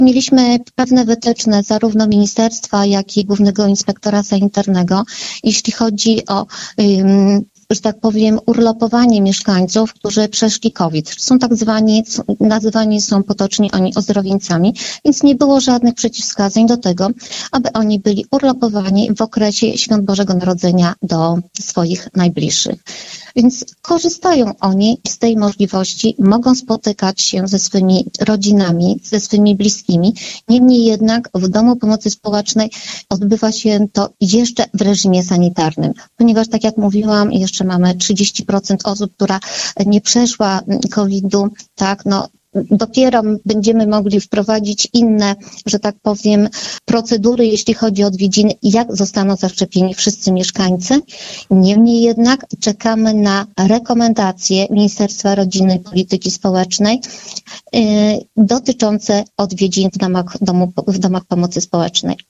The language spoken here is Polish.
Mieliśmy pewne wytyczne zarówno ministerstwa, jak i Głównego Inspektora Sanitarnego, jeśli chodzi o że tak powiem, urlopowanie mieszkańców, którzy przeszli COVID. Są tak zwani, nazywani są potocznie oni ozdrowieńcami, więc nie było żadnych przeciwwskazań do tego, aby oni byli urlopowani w okresie Świąt Bożego Narodzenia do swoich najbliższych. Więc korzystają oni z tej możliwości, mogą spotykać się ze swymi rodzinami, ze swymi bliskimi. Niemniej jednak w Domu Pomocy Społecznej odbywa się to jeszcze w reżimie sanitarnym, ponieważ tak jak mówiłam, jeszcze mamy 30% osób, która nie przeszła COVID-u, tak, dopiero będziemy mogli wprowadzić inne, że tak powiem, procedury, jeśli chodzi o odwiedziny, jak zostaną zaszczepieni wszyscy mieszkańcy. Niemniej jednak czekamy na rekomendacje Ministerstwa Rodziny i Polityki Społecznej dotyczące odwiedzin w domach pomocy społecznej.